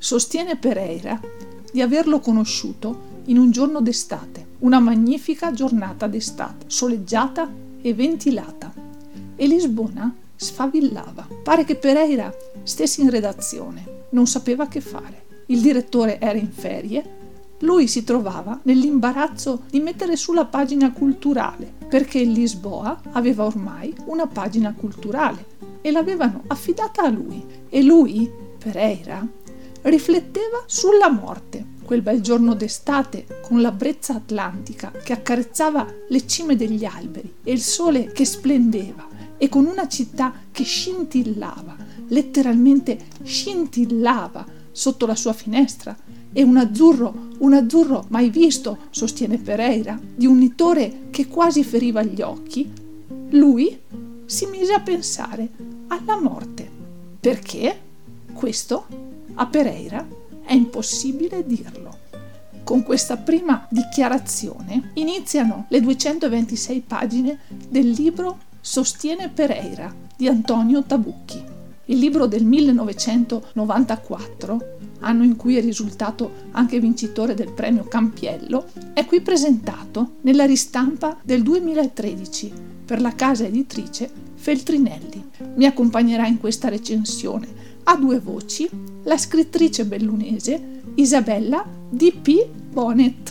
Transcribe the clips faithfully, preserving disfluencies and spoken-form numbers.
Sostiene Pereira di averlo conosciuto in un giorno d'estate, una magnifica giornata d'estate, soleggiata e ventilata. E Lisbona sfavillava. Pare che Pereira stesse in redazione, non sapeva che fare. Il direttore era in ferie, lui si trovava nell'imbarazzo di mettere su la pagina culturale, perché il Lisboa aveva ormai una pagina culturale e l'avevano affidata a lui. E lui, Pereira, rifletteva sulla morte. Quel bel giorno d'estate, con la brezza atlantica che accarezzava le cime degli alberi e il sole che splendeva, e con una città che scintillava, letteralmente scintillava sotto la sua finestra, e un azzurro, un azzurro mai visto, sostiene Pereira, di un nitore che quasi feriva gli occhi, lui si mise a pensare alla morte. Perché? Questo a Pereira è impossibile dirlo. Con questa prima dichiarazione iniziano le duecentoventisei pagine del libro Sostiene Pereira di Antonio Tabucchi. Il libro del millenovecentonovantaquattro, anno in cui è risultato anche vincitore del premio Campiello, è qui presentato nella ristampa del duemilatredici per la casa editrice Feltrinelli. Mi accompagnerà in questa recensione a due voci la scrittrice bellunese Isabella D P Bonnet.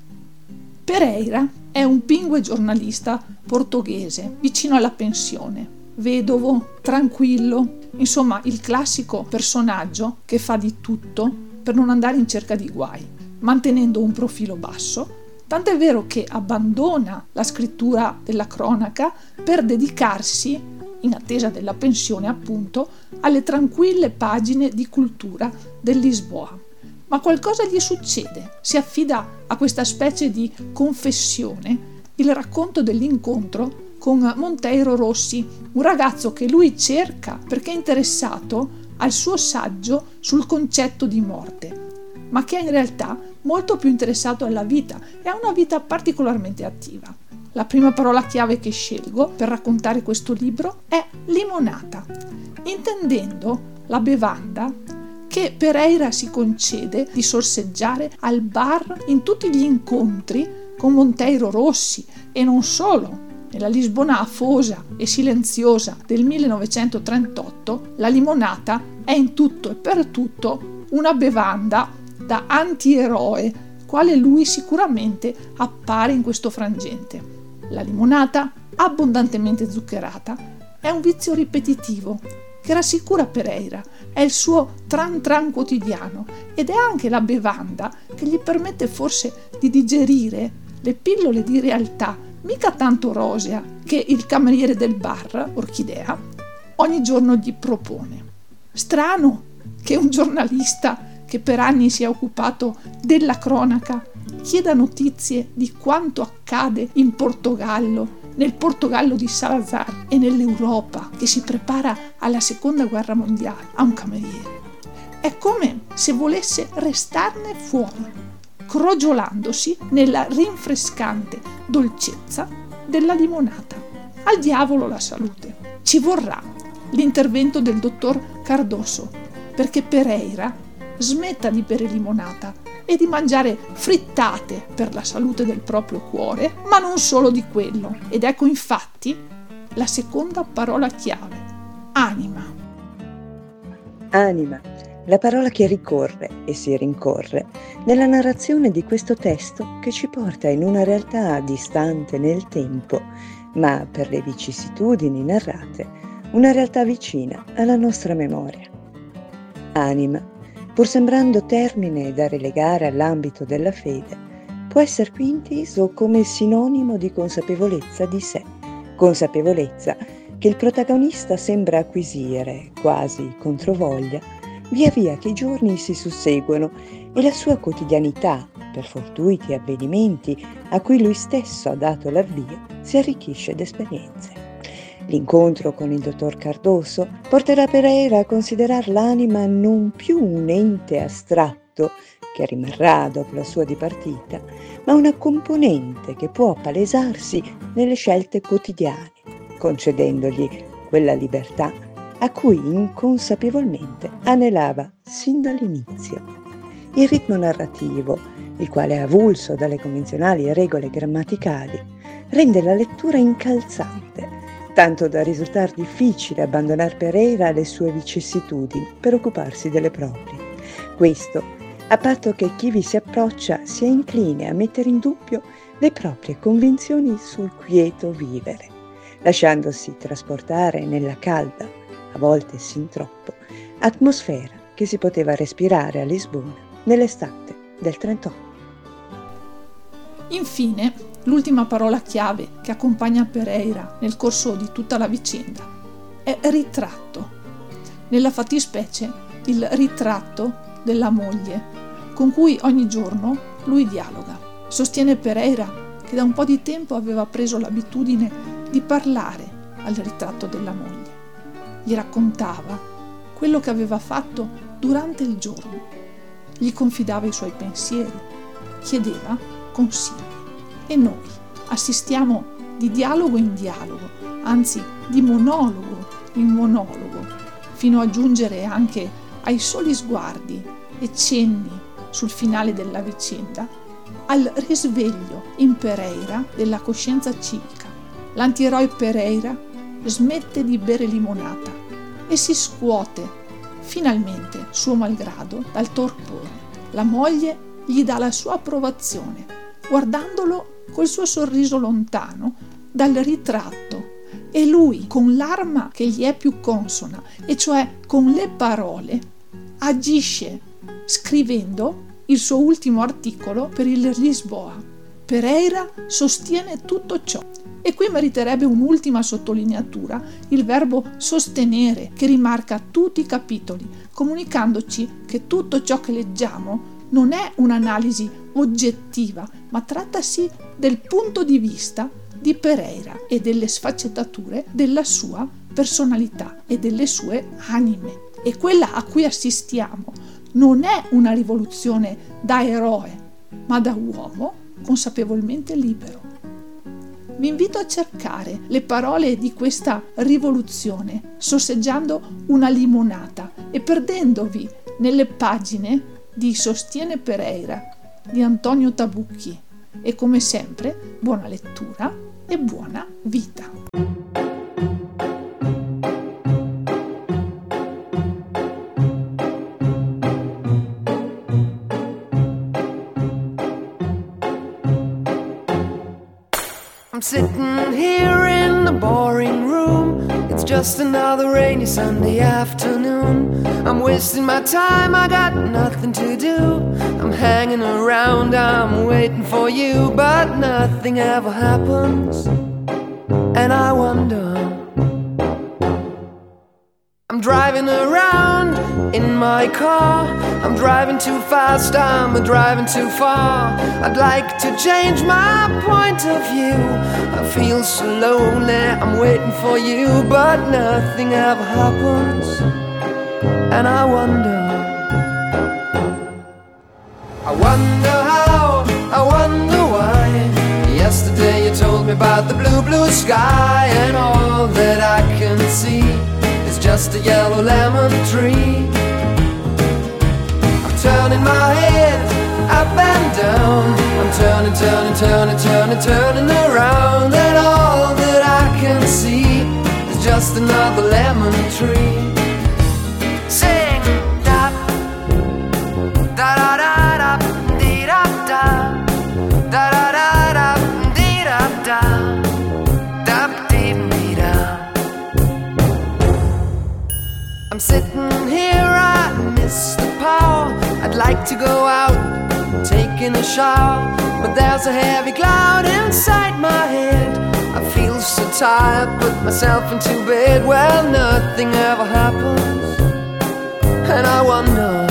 Pereira è un pingue giornalista portoghese vicino alla pensione, vedovo, tranquillo, insomma il classico personaggio che fa di tutto per non andare in cerca di guai, mantenendo un profilo basso, tant'è vero che abbandona la scrittura della cronaca per dedicarsi, in attesa della pensione appunto, alle tranquille pagine di cultura del Lisboa. Ma qualcosa gli succede, si affida a questa specie di confessione, il racconto dell'incontro con Monteiro Rossi, un ragazzo che lui cerca perché è interessato al suo saggio sul concetto di morte, ma che è in realtà molto più interessato alla vita e ha una vita particolarmente attiva. La prima parola chiave che scelgo per raccontare questo libro è limonata, intendendo la bevanda che Pereira si concede di sorseggiare al bar in tutti gli incontri con Monteiro Rossi e non solo. Nella Lisbona afosa e silenziosa del millenovecentotrentotto la limonata è in tutto e per tutto una bevanda da antieroe, quale lui sicuramente appare in questo frangente. La limonata, abbondantemente zuccherata, è un vizio ripetitivo che rassicura Pereira, è il suo tran tran quotidiano ed è anche la bevanda che gli permette forse di digerire le pillole di realtà mica tanto rosea che il cameriere del bar, Orchidea, ogni giorno gli propone. Strano che un giornalista che per anni si è occupato della cronaca chieda notizie di quanto accade in Portogallo, nel Portogallo di Salazar e nell'Europa che si prepara alla seconda guerra mondiale, a un cameriere. È come se volesse restarne fuori, crogiolandosi nella rinfrescante dolcezza della limonata. Al diavolo la salute. Ci vorrà l'intervento del dottor Cardoso perché Pereira smetta di bere limonata e di mangiare frittate per la salute del proprio cuore, ma non solo di quello. Ed ecco infatti la seconda parola chiave: anima. Anima, la parola che ricorre e si rincorre nella narrazione di questo testo che ci porta in una realtà distante nel tempo, ma per le vicissitudini narrate, una realtà vicina alla nostra memoria. Anima, pur sembrando termine da relegare all'ambito della fede, può essere qui inteso come sinonimo di consapevolezza di sé, consapevolezza che il protagonista sembra acquisire, quasi controvoglia, via via che i giorni si susseguono e la sua quotidianità, per fortuiti avvenimenti a cui lui stesso ha dato l'avvio, si arricchisce d'esperienze. L'incontro con il dottor Cardoso porterà Pereira a considerare l'anima non più un ente astratto che rimarrà dopo la sua dipartita, ma una componente che può palesarsi nelle scelte quotidiane, concedendogli quella libertà a cui inconsapevolmente anelava sin dall'inizio. Il ritmo narrativo, il quale è avulso dalle convenzionali regole grammaticali, rende la lettura incalzante, tanto da risultare difficile abbandonare Pereira alle sue vicissitudini per occuparsi delle proprie. Questo a patto che chi vi si approccia sia incline a mettere in dubbio le proprie convinzioni sul quieto vivere, lasciandosi trasportare nella calda, a volte sin troppo, atmosfera che si poteva respirare a Lisbona nell'estate del trentotto. Infine, l'ultima parola chiave che accompagna Pereira nel corso di tutta la vicenda è ritratto. Nella fattispecie, il ritratto della moglie con cui ogni giorno lui dialoga. Sostiene Pereira che da un po' di tempo aveva preso l'abitudine di parlare al ritratto della moglie. Gli raccontava quello che aveva fatto durante il giorno, gli confidava i suoi pensieri, chiedeva consigli. E noi assistiamo di dialogo in dialogo, anzi di monologo in monologo, fino a giungere anche ai soli sguardi e cenni sul finale della vicenda, al risveglio in Pereira della coscienza civica. L'antieroe Pereira smette di bere limonata e si scuote, finalmente, suo malgrado, dal torpore. La moglie gli dà la sua approvazione, guardandolo col suo sorriso lontano dal ritratto, e lui, con l'arma che gli è più consona, e cioè con le parole, agisce scrivendo il suo ultimo articolo per il Lisboa. Pereira sostiene tutto ciò. E qui meriterebbe un'ultima sottolineatura, il verbo sostenere, che rimarca tutti i capitoli, comunicandoci che tutto ciò che leggiamo non è un'analisi oggettiva, ma trattasi del punto di vista di Pereira e delle sfaccettature della sua personalità e delle sue anime. E quella a cui assistiamo non è una rivoluzione da eroe, ma da uomo consapevolmente libero. Vi invito a cercare le parole di questa rivoluzione, sorseggiando una limonata e perdendovi nelle pagine di Sostiene Pereira di Antonio Tabucchi. E come sempre, buona lettura e buona vita. I'm sitting here in the boring room. It's just another rainy Sunday afternoon. I'm wasting my time, I got nothing to do. I'm hanging around, I'm waiting for you, but nothing ever happens. And I wonder, I'm driving around in my car. I'm driving too fast, I'm driving too far. I'd like to change my point of view. I feel so lonely, I'm waiting for you, but nothing ever happens. And I wonder, I wonder how, I wonder why. Yesterday you told me about the blue, blue sky, and all that I can see is just a yellow lemon tree. I'm turning my head up and down. I'm turning, turning, turning, turning, turning around, and all that I can see is just another lemon tree. Sing da da da da da dee da da da da da da dee da da da dee dee da. I'm sitting here, I miss the power. I'd like to go out, taking a shower, but there's a heavy cloud inside my head. I feel so tired, put myself into bed. Well, nothing ever happens, and I wonder,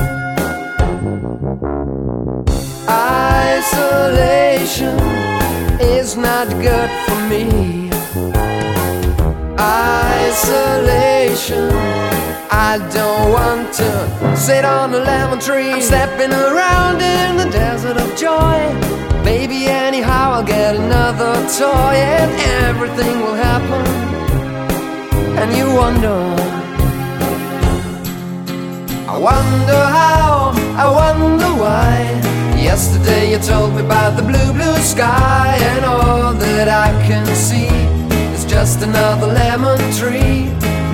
isolation is not good for me. Isolation, I don't want to sit on a lemon tree. I'm stepping around in the desert of joy. Maybe anyhow I'll get another toy, and everything will happen, and you wonder, I wonder how, I wonder why. Yesterday you told me about the blue, blue sky, and all that I can see is just another lemon tree.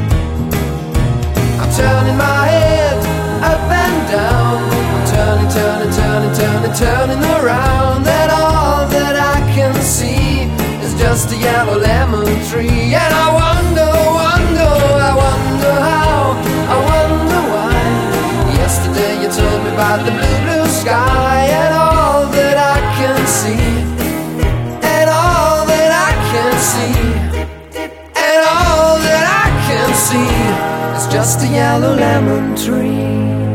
I'm turning my head up and down, I'm turning, turning, turning, turning, turning around, and all that I can see is just a yellow lemon tree. And I wonder, wonder, I wonder how, I wonder why. Yesterday you told me about the blue, blue sky, and all that I can see, and all that I can see, and all that I can see is just a yellow lemon tree.